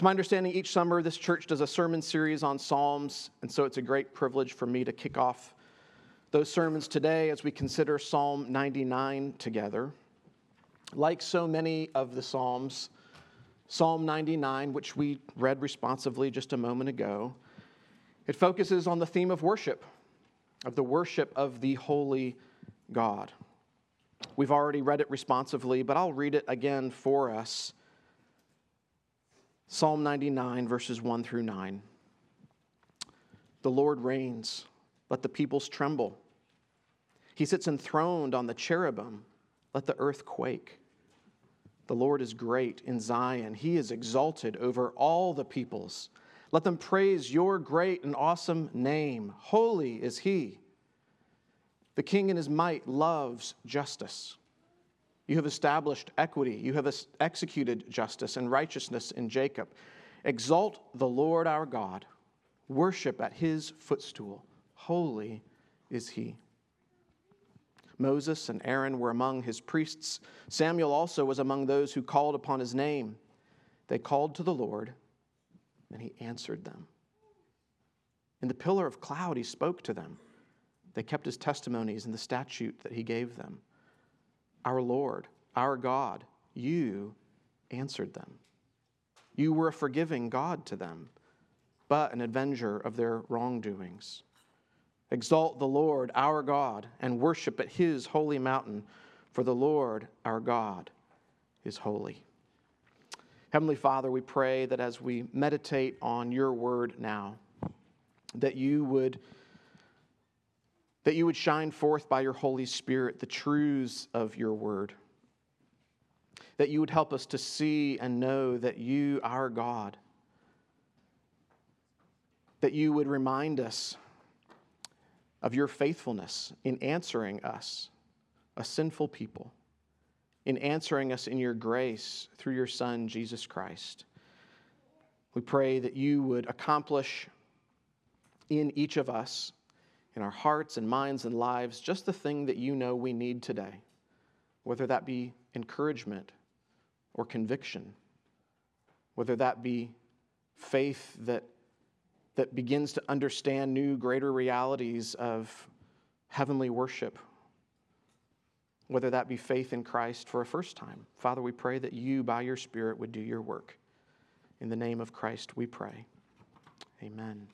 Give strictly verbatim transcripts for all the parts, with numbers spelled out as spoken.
my understanding each summer this church does a sermon series on Psalms, and so it's a great privilege for me to kick off those sermons today as we consider Psalm ninety-nine together. Like so many of the Psalms, Psalm ninety-nine, which we read responsively just a moment ago, it focuses on the theme of worship, of the worship of the holy God. We've already read it responsively, but I'll read it again for us. Psalm ninety-nine, verses one through nine. The Lord reigns, let the peoples tremble. He sits enthroned on the cherubim, let the earth quake. The Lord is great in Zion, he is exalted over all the peoples. Let them praise your great and awesome name. Holy is he. The king in his might loves justice. You have established equity. You have executed justice and righteousness in Jacob. Exalt the Lord our God. Worship at his footstool. Holy is he. Moses and Aaron were among his priests. Samuel also was among those who called upon his name. They called to the Lord, and he answered them. In the pillar of cloud he spoke to them. They kept his testimonies and the statute that he gave them. Our Lord, our God, you answered them. You were a forgiving God to them, but an avenger of their wrongdoings. Exalt the Lord, our God, and worship at his holy mountain, for the Lord, our God, is holy. Heavenly Father, we pray that as we meditate on your word now, that you would, that you would shine forth by your Holy Spirit the truths of your word, that you would help us to see and know that you, our God, that you would remind us of your faithfulness in answering us, a sinful people, in answering us in your grace through your Son, Jesus Christ. We pray that you would accomplish in each of us, in our hearts and minds and lives, just the thing that you know we need today, whether that be encouragement or conviction, whether that be faith that that begins to understand new, greater realities of heavenly worship, whether that be faith in Christ for a first time. Father, we pray that you, by your Spirit, would do your work. In the name of Christ, we pray. Amen.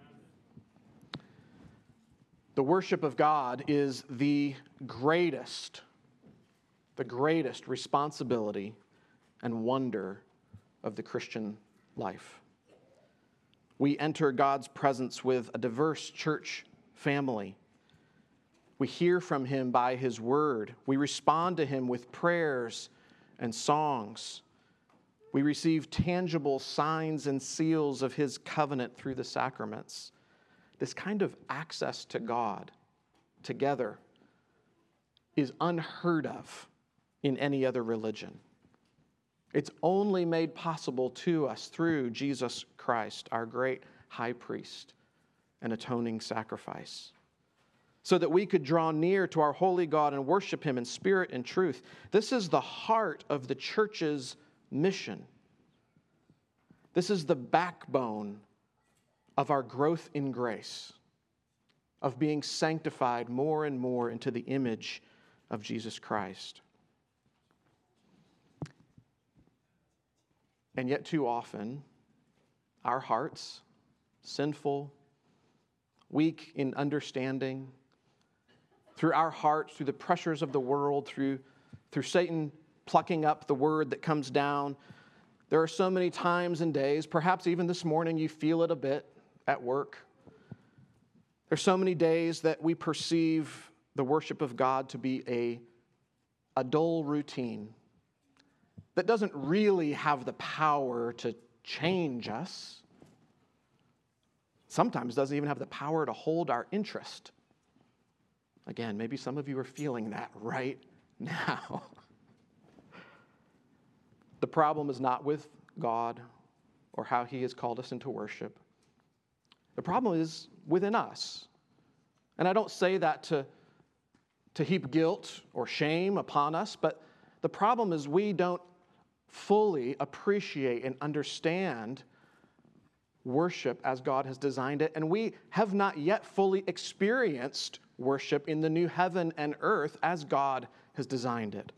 The worship of God is the greatest, the greatest responsibility and wonder of the Christian life. We enter God's presence with a diverse church family. We hear from him by his word. We respond to him with prayers and songs. We receive tangible signs and seals of his covenant through the sacraments. This kind of access to God together is unheard of in any other religion. It's only made possible to us through Jesus Christ, our great high priest and atoning sacrifice, so that we could draw near to our holy God and worship him in spirit and truth. This is the heart of the church's mission. This is the backbone of our growth in grace, of being sanctified more and more into the image of Jesus Christ. And yet too often, our hearts, sinful, weak in understanding, through our hearts, through the pressures of the world, through, through Satan plucking up the word that comes down, there are so many times and days, perhaps even this morning you feel it a bit at work. There's so many days that we perceive the worship of God to be a, a dull routine that doesn't really have the power to change us. Sometimes doesn't even have the power to hold our interest. Again, maybe some of you are feeling that right now. The problem is not with God or how he has called us into worship. The problem is within us. And I don't say that to, to heap guilt or shame upon us, but the problem is we don't fully appreciate and understand worship as God has designed it, and we have not yet fully experienced worship in the new heaven and earth as God has designed it.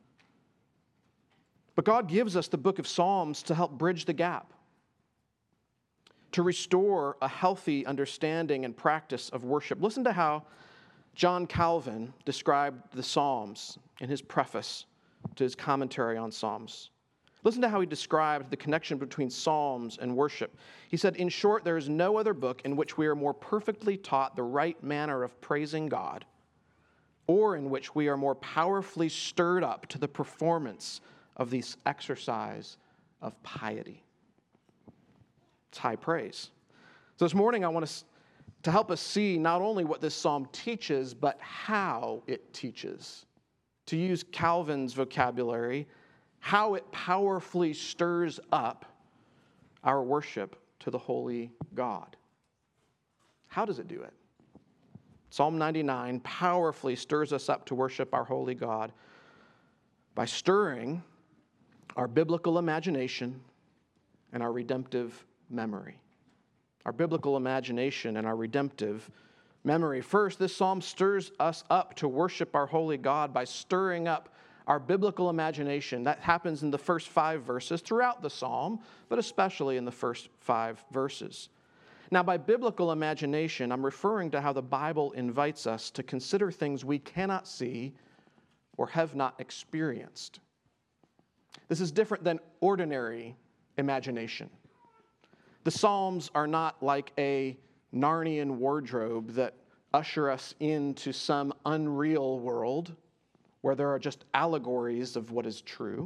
But God gives us the book of Psalms to help bridge the gap, to restore a healthy understanding and practice of worship. Listen to how John Calvin described the Psalms in his preface to his commentary on Psalms. Listen to how he described the connection between Psalms and worship. He said, "In short, there is no other book in which we are more perfectly taught the right manner of praising God, or in which we are more powerfully stirred up to the performance of this exercise of piety." It's high praise. So this morning I want us to help us see not only what this psalm teaches, but how it teaches. To use Calvin's vocabulary, how it powerfully stirs up our worship to the holy God. How does it do it? Psalm ninety-nine powerfully stirs us up to worship our holy God by stirring our biblical imagination and our redemptive memory. Our biblical imagination and our redemptive memory. First, this psalm stirs us up to worship our holy God by stirring up our biblical imagination. That happens in the first five verses throughout the psalm, but especially in the first five verses. Now, by biblical imagination, I'm referring to how the Bible invites us to consider things we cannot see or have not experienced. This is different than ordinary imagination. The Psalms are not like a Narnian wardrobe that usher us into some unreal world where there are just allegories of what is true.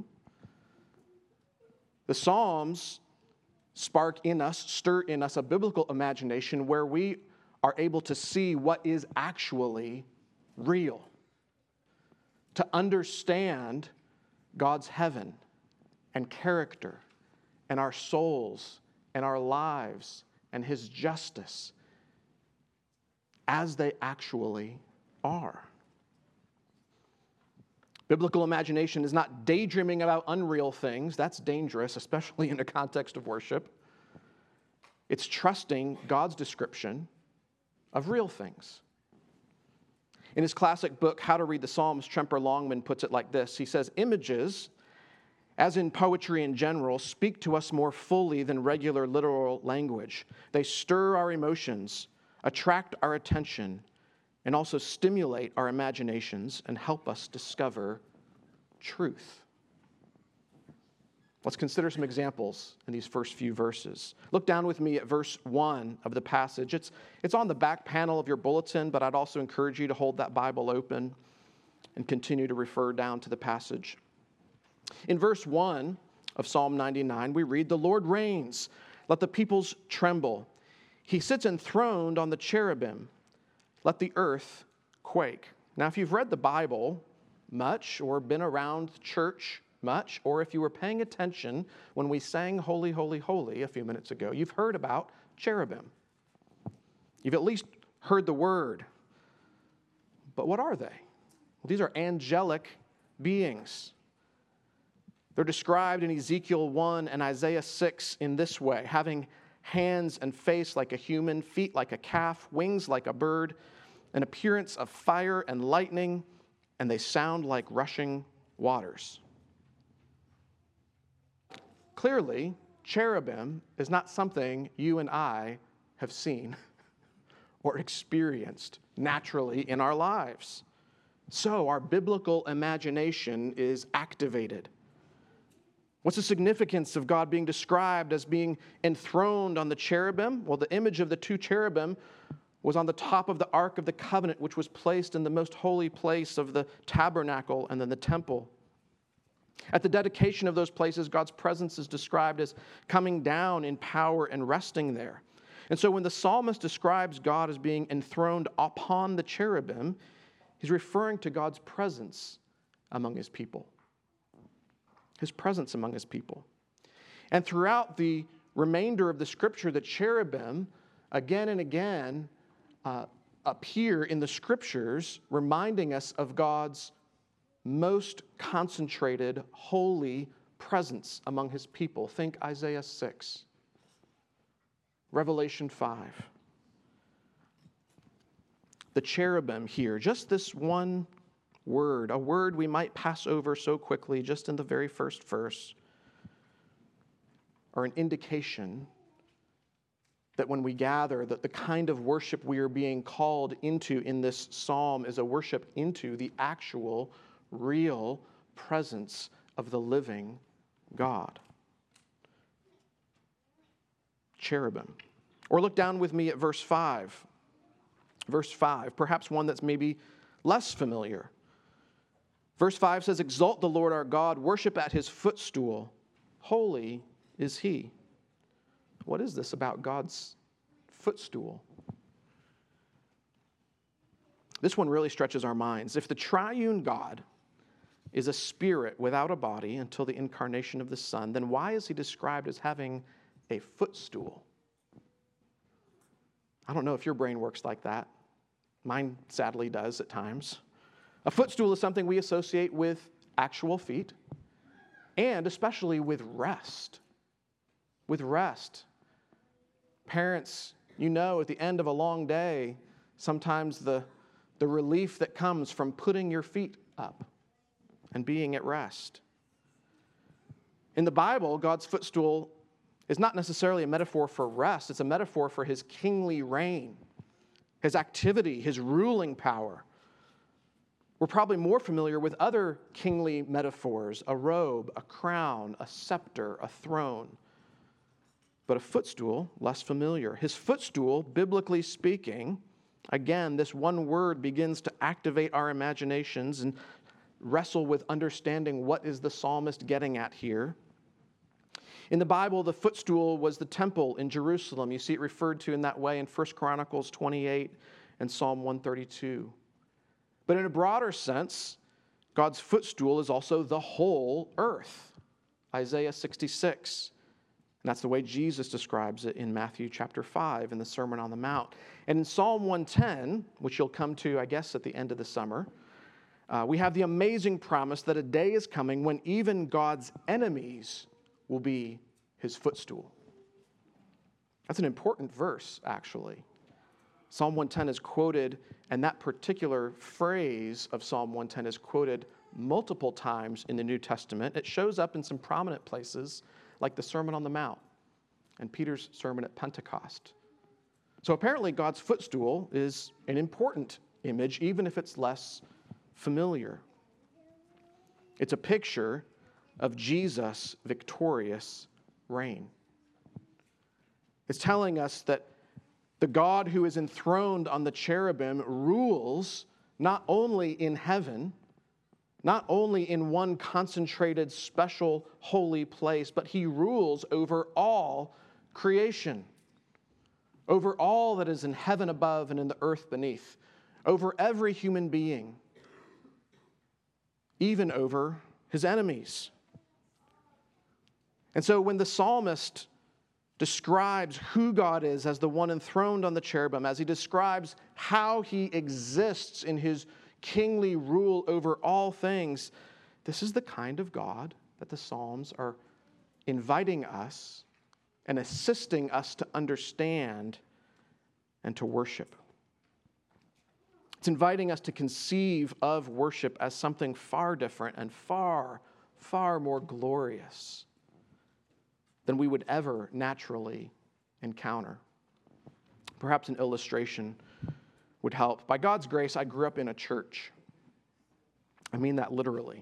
The Psalms spark in us, stir in us a biblical imagination where we are able to see what is actually real, to understand God's heaven and character and our souls and our lives and His justice as they actually are. Biblical imagination is not daydreaming about unreal things. That's dangerous, especially in the context of worship. It's trusting God's description of real things. In his classic book, How to Read the Psalms, Tremper Longman puts it like this. He says, "Images, as in poetry in general, speak to us more fully than regular literal language. They stir our emotions, attract our attention, and also stimulate our imaginations and help us discover truth." Let's consider some examples in these first few verses. Look down with me at verse one of the passage. It's, it's on the back panel of your bulletin, but I'd also encourage you to hold that Bible open and continue to refer down to the passage. In verse one of Psalm ninety-nine, we read, "The Lord reigns, let the peoples tremble. He sits enthroned on the cherubim. Let the earth quake." Now, if you've read the Bible much or been around church much, or if you were paying attention when we sang Holy, Holy, Holy a few minutes ago, you've heard about cherubim. You've at least heard the word. But what are they? Well, these are angelic beings. They're described in Ezekiel one and Isaiah six in this way: having hands and face like a human, feet like a calf, wings like a bird, an appearance of fire and lightning, and they sound like rushing waters. Clearly, cherubim is not something you and I have seen or experienced naturally in our lives. So our biblical imagination is activated. What's the significance of God being described as being enthroned on the cherubim? Well, the image of the two cherubim was on the top of the Ark of the Covenant, which was placed in the most holy place of the tabernacle and then the temple. At the dedication of those places, God's presence is described as coming down in power and resting there. And so when the psalmist describes God as being enthroned upon the cherubim, he's referring to God's presence among his people. His presence among his people. And throughout the remainder of the scripture, the cherubim, again and again, uh, appear in the scriptures, reminding us of God's most concentrated, holy presence among his people. Think Isaiah six, Revelation five. The cherubim here, just this one word, a word we might pass over so quickly just in the very first verse, are an indication that when we gather, that the kind of worship we are being called into in this psalm is a worship into the actual, real presence of the living God. Cherubim. Or look down with me at verse five. Verse five, perhaps one that's maybe less familiar. Verse five says, "Exalt the Lord our God, worship at his footstool. Holy is he." What is this about God's footstool? This one really stretches our minds. If the triune God is a spirit without a body until the incarnation of the Son, then why is he described as having a footstool? I don't know if your brain works like that. Mine sadly does at times. A footstool is something we associate with actual feet, and especially with rest. With rest. Parents, you know, at the end of a long day, sometimes the, the relief that comes from putting your feet up and being at rest. In the Bible, God's footstool is not necessarily a metaphor for rest. It's a metaphor for his kingly reign, his activity, his ruling power. We're probably more familiar with other kingly metaphors: a robe, a crown, a scepter, a throne. But a footstool, less familiar. His footstool, biblically speaking, again, this one word begins to activate our imaginations and wrestle with understanding what is the psalmist getting at here. In the Bible, the footstool was the temple in Jerusalem. You see it referred to in that way in First Chronicles twenty-eight and Psalm one thirty-two. But in a broader sense, God's footstool is also the whole earth. Isaiah sixty-six. And that's the way Jesus describes it in Matthew chapter five in the Sermon on the Mount. And in Psalm one ten, which you'll come to, I guess, at the end of the summer, uh, we have the amazing promise that a day is coming when even God's enemies will be his footstool. That's an important verse, actually. Psalm one ten is quoted, and that particular phrase of Psalm one ten is quoted multiple times in the New Testament. It shows up in some prominent places, like the Sermon on the Mount and Peter's sermon at Pentecost. So apparently God's footstool is an important image, even if it's less familiar. It's a picture of Jesus' victorious reign. It's telling us that the God who is enthroned on the cherubim rules not only in heaven, not only in one concentrated, special, holy place, but he rules over all creation, over all that is in heaven above and in the earth beneath, over every human being, even over his enemies. And so when the psalmist describes who God is as the one enthroned on the cherubim, as he describes how he exists in his kingly rule over all things, this is the kind of God that the Psalms are inviting us and assisting us to understand and to worship. It's inviting us to conceive of worship as something far different and far, far more glorious than we would ever naturally encounter. Perhaps an illustration would help. By God's grace, I grew up in a church. I mean that literally.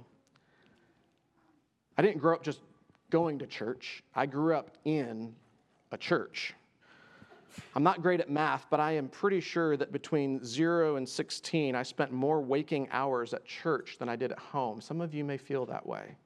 I didn't grow up just going to church. I grew up in a church. I'm not great at math, but I am pretty sure that between zero and sixteen, I spent more waking hours at church than I did at home. Some of you may feel that way.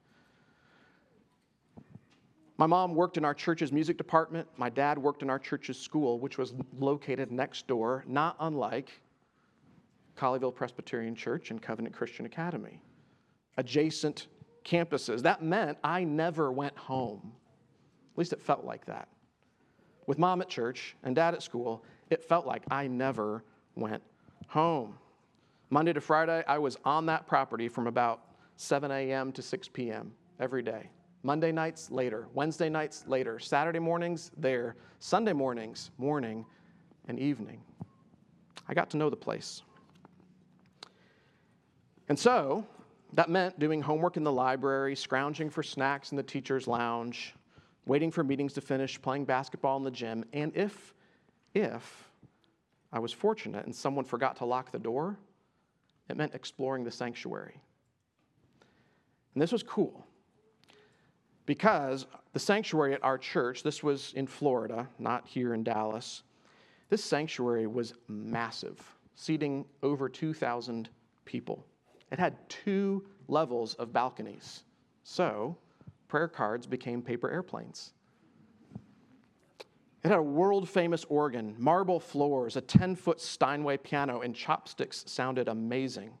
My mom worked in our church's music department. My dad worked in our church's school, which was located next door, not unlike Colleyville Presbyterian Church and Covenant Christian Academy. Adjacent campuses. That meant I never went home. At least it felt like that. With mom at church and dad at school, it felt like I never went home. Monday to Friday, I was on that property from about seven a.m. to six p.m. every day. Monday nights, later. Wednesday nights, later. Saturday mornings, there. Sunday mornings, morning and evening. I got to know the place. And so, that meant doing homework in the library, scrounging for snacks in the teacher's lounge, waiting for meetings to finish, playing basketball in the gym, and if, if I was fortunate and someone forgot to lock the door, it meant exploring the sanctuary. And this was cool because the sanctuary at our church, this was in Florida, not here in Dallas, this sanctuary was massive, seating over two thousand people. It had two levels of balconies. So, prayer cards became paper airplanes. It had a world-famous organ, marble floors, a ten-foot Steinway piano, and chopsticks sounded amazing.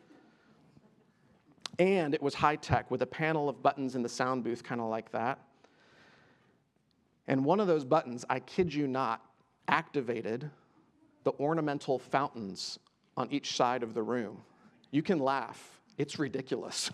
And it was high-tech with a panel of buttons in the sound booth, kind of like that. And one of those buttons, I kid you not, activated the ornamental fountains on each side of the room. You can laugh. It's ridiculous.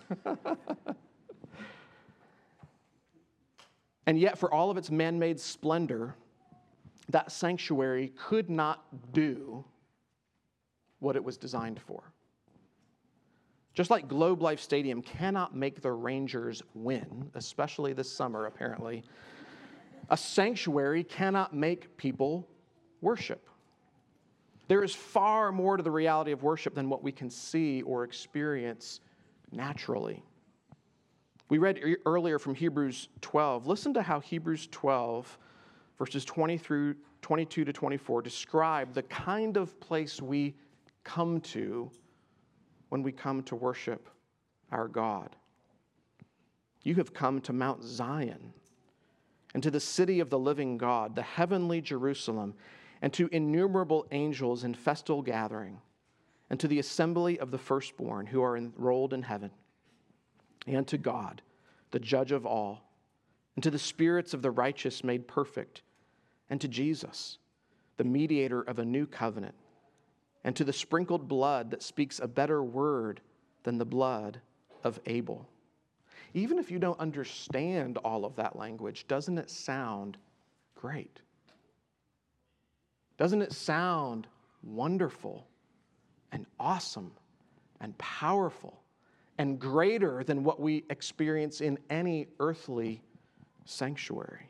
And yet, for all of its man-made splendor, that sanctuary could not do what it was designed for. Just like Globe Life Stadium cannot make the Rangers win, especially this summer, apparently, a sanctuary cannot make people worship. There is far more to the reality of worship than what we can see or experience naturally. We read earlier from Hebrews twelve. Listen to how Hebrews twelve, verses twenty through twenty-two to twenty-four, describe the kind of place we come to when we come to worship our God. You have come to Mount Zion and to the city of the living God, the heavenly Jerusalem, and to innumerable angels in festal gathering, and to the assembly of the firstborn who are enrolled in heaven, and to God, the judge of all, and to the spirits of the righteous made perfect, and to Jesus, the mediator of a new covenant, and to the sprinkled blood that speaks a better word than the blood of Abel. Even if you don't understand all of that language, doesn't it sound great? Doesn't it sound wonderful and awesome and powerful and greater than what we experience in any earthly sanctuary?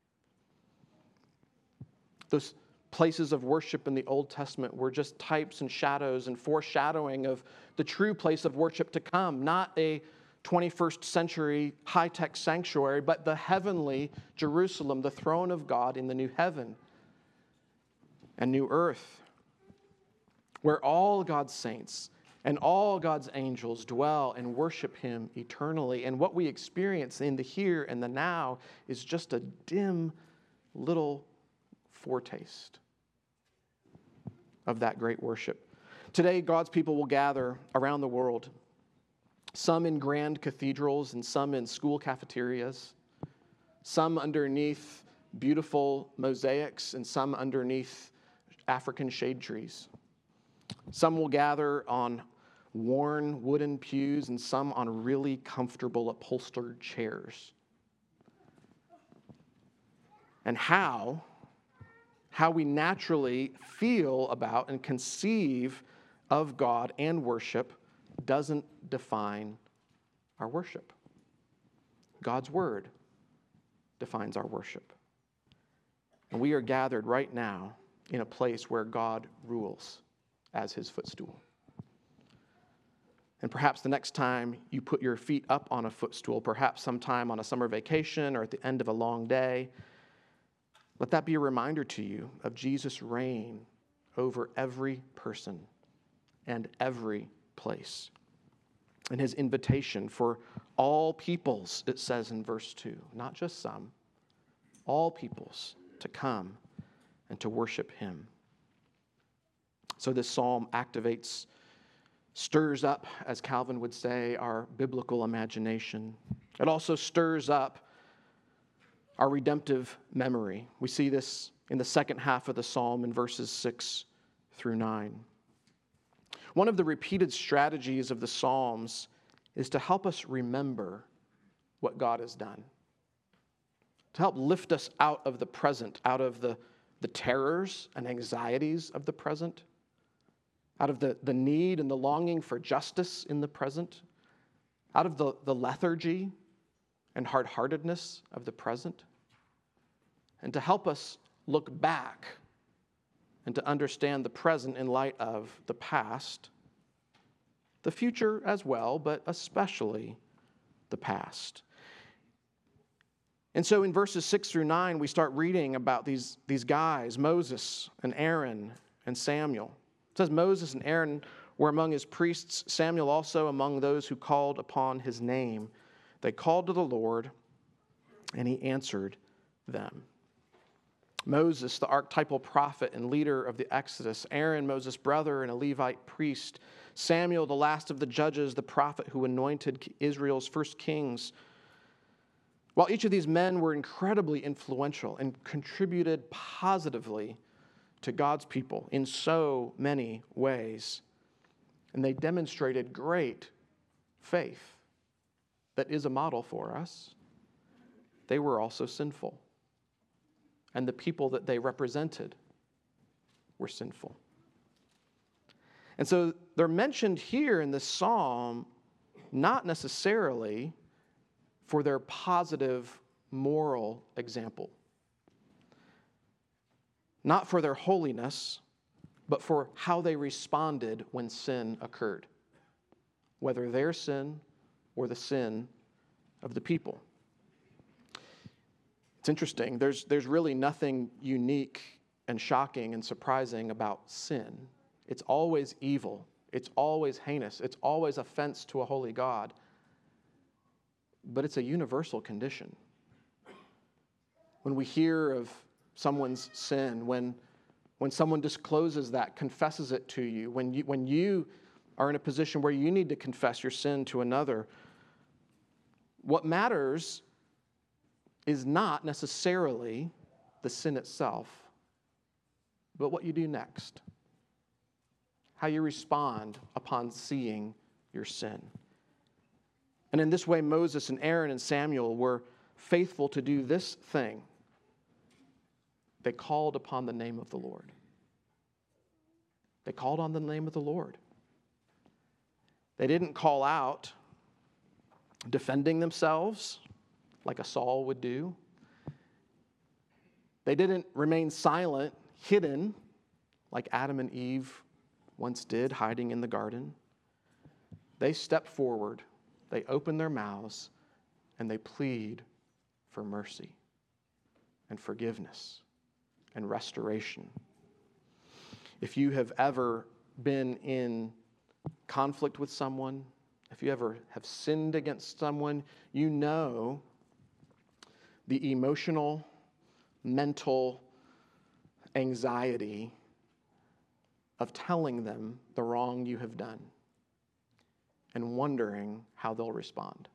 Those places of worship in the Old Testament were just types and shadows and foreshadowing of the true place of worship to come, not a twenty-first century high-tech sanctuary, but the heavenly Jerusalem, the throne of God in the new heaven and new earth, where all God's saints and all God's angels dwell and worship him eternally. And what we experience in the here and the now is just a dim little foretaste of that great worship. Today, God's people will gather around the world, some in grand cathedrals and some in school cafeterias, some underneath beautiful mosaics and some underneath African shade trees. Some will gather on worn wooden pews and some on really comfortable upholstered chairs. And how, how we naturally feel about and conceive of God and worship doesn't define our worship. God's word defines our worship. And we are gathered right now in a place where God rules as his footstool. And perhaps the next time you put your feet up on a footstool, perhaps sometime on a summer vacation or at the end of a long day, let that be a reminder to you of Jesus' reign over every person and every place. And his invitation for all peoples, it says in verse two, not just some, all peoples to come and to worship him. So this psalm activates, stirs up, as Calvin would say, our biblical imagination. It also stirs up our redemptive memory. We see this in the second half of the psalm in verses six through nine. One of the repeated strategies of the Psalms is to help us remember what God has done. to help lift us out of the present, out of the, the terrors and anxieties of the present, out of the, the need and the longing for justice in the present, out of the, the lethargy and hard-heartedness of the present, and to help us look back and to understand the present in light of the past, the future as well, but especially the past. And so in verses six through nine, we start reading about these, these guys, Moses and Aaron and Samuel. It says Moses and Aaron were among his priests, Samuel also among those who called upon his name. They called to the Lord, and he answered them. Moses, the archetypal prophet and leader of the Exodus. Aaron, Moses' brother and a Levite priest. Samuel, the last of the judges, the prophet who anointed Israel's first kings. While each of these men were incredibly influential and contributed positively to God's people in so many ways, and they demonstrated great faith that is a model for us, they were also sinful. And the people that they represented were sinful. And so they're mentioned here in this psalm not necessarily for their positive moral example, not for their holiness, but for how they responded when sin occurred, whether their sin or the sin of the people. It's interesting. There's, there's really nothing unique and shocking and surprising about sin. It's always evil. It's always heinous. It's always offense to a holy God. But it's a universal condition. When we hear of someone's sin, when, when someone discloses that, confesses it to you, when you, when you are in a position where you need to confess your sin to another, what matters is not necessarily the sin itself, but what you do next, how you respond upon seeing your sin. And in this way, Moses and Aaron and Samuel were faithful to do this thing. They called upon the name of the Lord. They called on the name of the Lord. They didn't call out defending themselves like a Saul would do. They didn't remain silent, hidden, like Adam and Eve once did, hiding in the garden. They stepped forward, they open their mouths, and they plead for mercy and forgiveness and restoration. If you have ever been in conflict with someone, if you ever have sinned against someone, you know the emotional, mental anxiety of telling them the wrong you have done and wondering how they'll respond.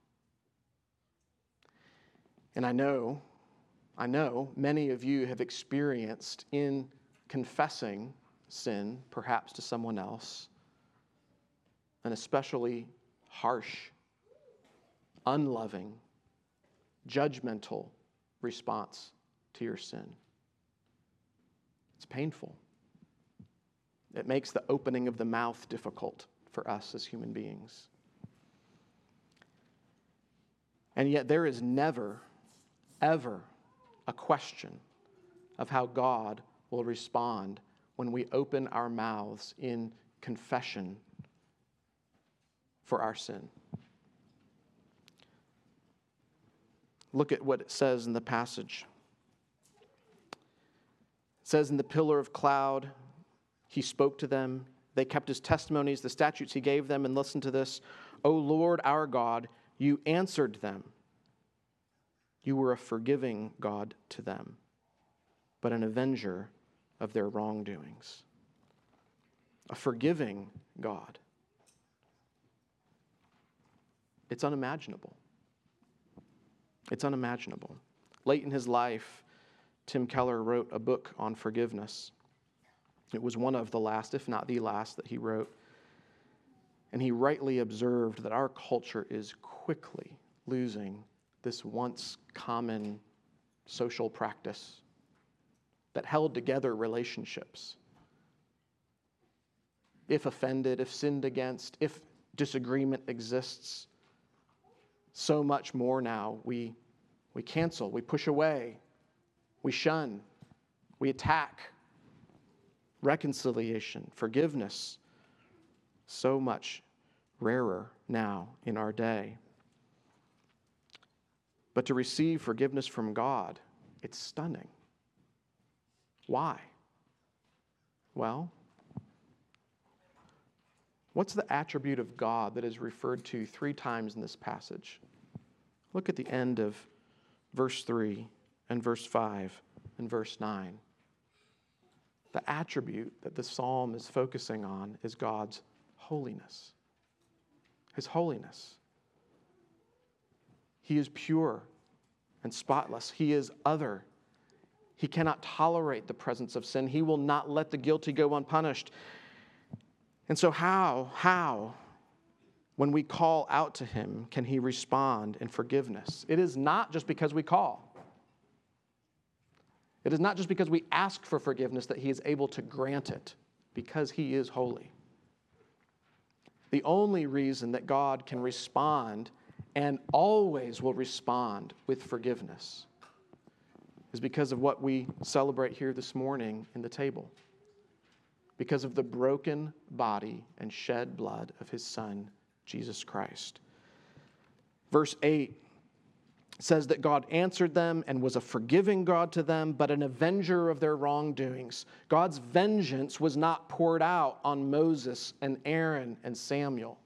And I know, I know many of you have experienced in confessing sin, perhaps to someone else, an especially harsh, unloving, judgmental response to your sin. It's painful. It makes the opening of the mouth difficult for us as human beings. And yet there is never, ever a question of how God will respond when we open our mouths in confession for our sin. Look at what it says in the passage. It says, in the pillar of cloud, he spoke to them. They kept his testimonies, the statutes he gave them, and listen to this. O Lord our God, you answered them. You were a forgiving God to them, but an avenger of their wrongdoings. A forgiving God. It's unimaginable. It's unimaginable. Late in his life, Tim Keller wrote a book on forgiveness. It was one of the last, if not the last, that he wrote. And he rightly observed that our culture is quickly losing this once common social practice that held together relationships. If offended, if sinned against, if disagreement exists, so much more now we, we cancel, we push away, we shun, we attack. Reconciliation, forgiveness, so much rarer now in our day. But to receive forgiveness from God, it's stunning. Why? Well, what's the attribute of God that is referred to three times in this passage? Look at the end of verse three and verse five and verse nine. The attribute that the psalm is focusing on is God's holiness. His holiness. He is pure and spotless. He is other. He cannot tolerate the presence of sin. He will not let the guilty go unpunished. And so how, how, when we call out to him, can he respond in forgiveness? It is not just because we call. It is not just because we ask for forgiveness that he is able to grant it, because he is holy. The only reason that God can respond and always will respond with forgiveness is because of what we celebrate here this morning in the table. Because of the broken body and shed blood of his Son, Jesus Christ. Verse eight says that God answered them and was a forgiving God to them, but an avenger of their wrongdoings. God's vengeance was not poured out on Moses and Aaron and Samuel.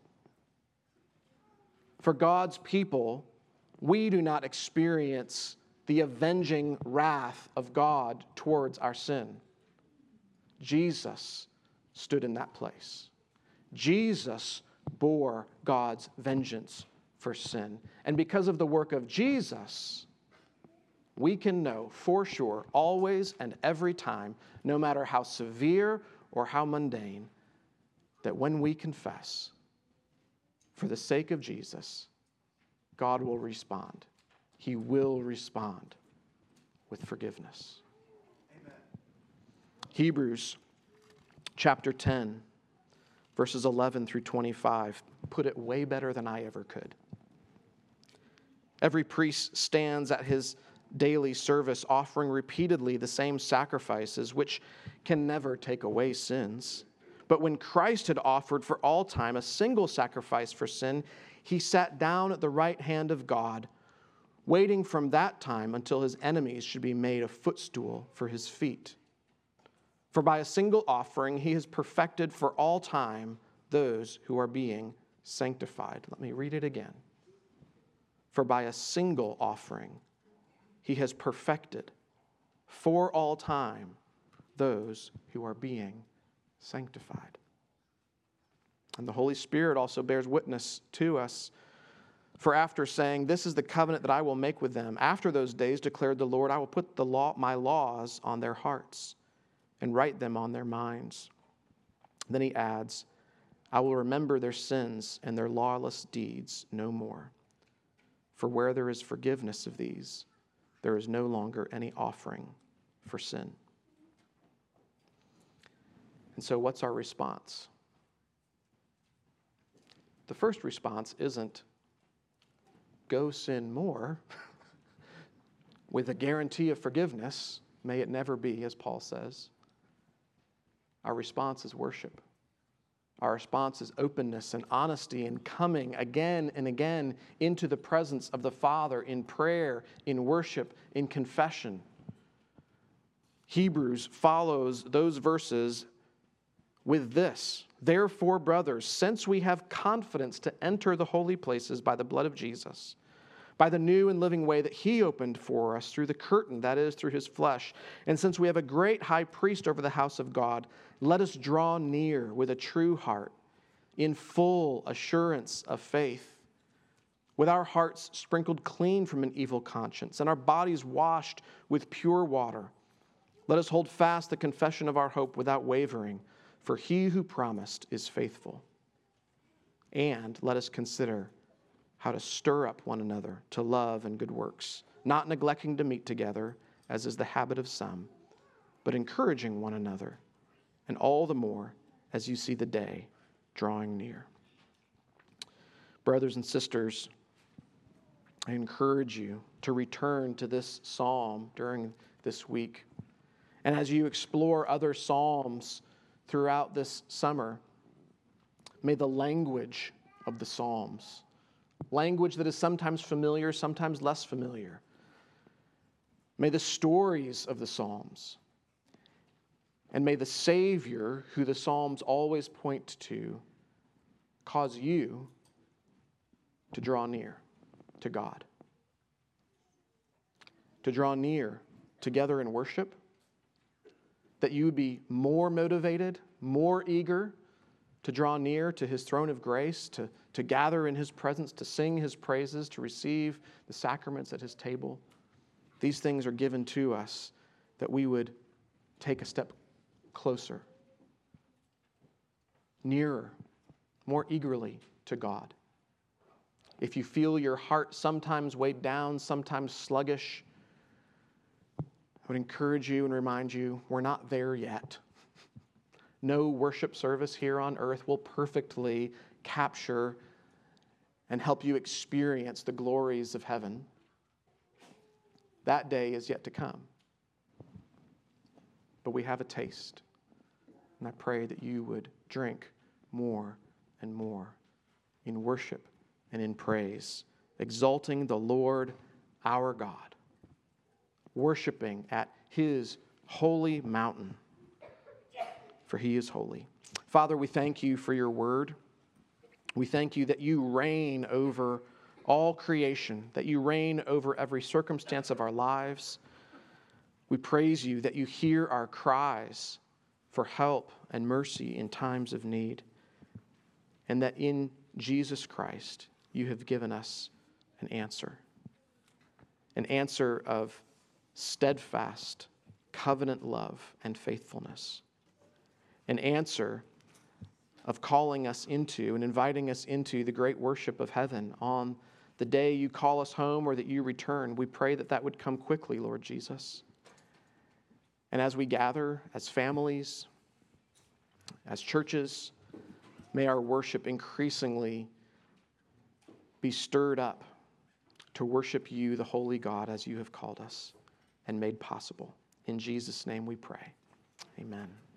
For God's people, we do not experience the avenging wrath of God towards our sin. Jesus stood in that place. Jesus bore God's vengeance for sin. And because of the work of Jesus, we can know for sure, always and every time, no matter how severe or how mundane, that when we confess, for the sake of Jesus, God will respond. He will respond with forgiveness. Amen. Hebrews chapter ten, verses eleven through twenty-five, put it way better than I ever could. Every priest stands at his daily service offering repeatedly the same sacrifices, which can never take away sins. But when Christ had offered for all time a single sacrifice for sin, he sat down at the right hand of God, waiting from that time until his enemies should be made a footstool for his feet. For by a single offering he has perfected for all time those who are being sanctified. Let me read it again. For by a single offering he has perfected for all time those who are being sanctified. And the Holy Spirit also bears witness to us. For after saying, "This is the covenant that I will make with them, after those days, declared the Lord, I will put the law, my laws on their hearts and write them on their minds." Then he adds, "I will remember their sins and their lawless deeds no more. For where there is forgiveness of these, there is no longer any offering for sin." And so what's our response? The first response isn't, go sin more with a guarantee of forgiveness. May it never be, as Paul says. Our response is worship. Our response is openness and honesty and coming again and again into the presence of the Father in prayer, in worship, in confession. Hebrews follows those verses with this: "Therefore, brothers, since we have confidence to enter the holy places by the blood of Jesus, by the new and living way that he opened for us through the curtain, that is, through his flesh, and since we have a great high priest over the house of God, let us draw near with a true heart, in full assurance of faith, with our hearts sprinkled clean from an evil conscience, and our bodies washed with pure water. Let us hold fast the confession of our hope without wavering, for he who promised is faithful. And let us consider how to stir up one another to love and good works, not neglecting to meet together, as is the habit of some, but encouraging one another, and all the more as you see the day drawing near. Brothers and sisters, I encourage you to return to this psalm during this week. And as you explore other psalms throughout this summer, may the language of the psalms, language that is sometimes familiar, sometimes less familiar, may the stories of the psalms, and may the Savior, who the psalms always point to, cause you to draw near to God, to draw near together in worship, that you would be more motivated, more eager to draw near to his throne of grace, to, to gather in his presence, to sing his praises, to receive the sacraments at his table. These things are given to us that we would take a step closer, nearer, more eagerly to God. If you feel your heart sometimes weighed down, sometimes sluggish, I would encourage you and remind you, we're not there yet. No worship service here on earth will perfectly capture and help you experience the glories of heaven. That day is yet to come. But we have a taste. And I pray that you would drink more and more in worship and in praise, exalting the Lord our God, worshiping at his holy mountain, for he is holy. Father, we thank you for your word. We thank you that you reign over all creation, that you reign over every circumstance of our lives. We praise you that you hear our cries for help and mercy in times of need, and that in Jesus Christ you have given us an answer, an answer of steadfast covenant love and faithfulness, an answer of calling us into and inviting us into the great worship of heaven on the day you call us home or that you return. We pray that that would come quickly, Lord Jesus. And as we gather as families, as churches, may our worship increasingly be stirred up to worship you, the holy God, as you have called us and made possible. In Jesus' name we pray. Amen.